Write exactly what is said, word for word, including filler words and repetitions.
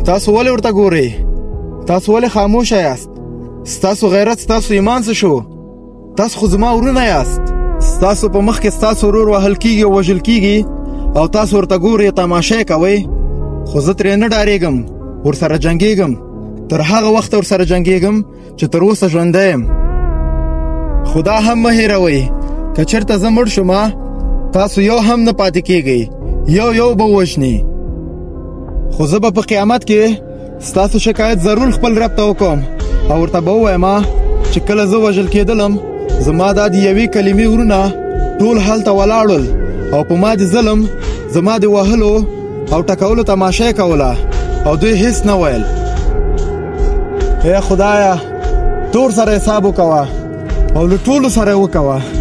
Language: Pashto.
تاسو ولې ورته ګورئ؟ تاسو ولې خاموشه یاست؟ ستاسو غیرت ستاسو ایمان څه شو؟ تاسو خو زما ورونه یاست. ستاسو په مخ کې ستاسو ورور وهل کیږي او وژل کیږي او تاسو ورته ګورئ تماشا کوئ. خو زه ترې نه ډارېږم، ورسره جنګېږم. تر هغه وخته ورسره جنګېږم چې تر اوسه ژوندی یم. خدا هم مه هېروئ، که چېرته زه مړ شوم تاسو یو هم نه پاتې کېږئ، یو یو به ووژني. خو زه به په قیامت کې ستاسو شکایت ضرور خپل رب ته وکړم او ورته به ووایم چې کله زه وژل کېدلم زما دا د یوې کلمې ورونه ټول هلته ولاړل او په ما د ظلم زما د وهلو او ټکولو تماشا کوله او دوی هیڅ نه ویل. ای خدایه تور سره حساب وکوه او له ټولو سره وکوه.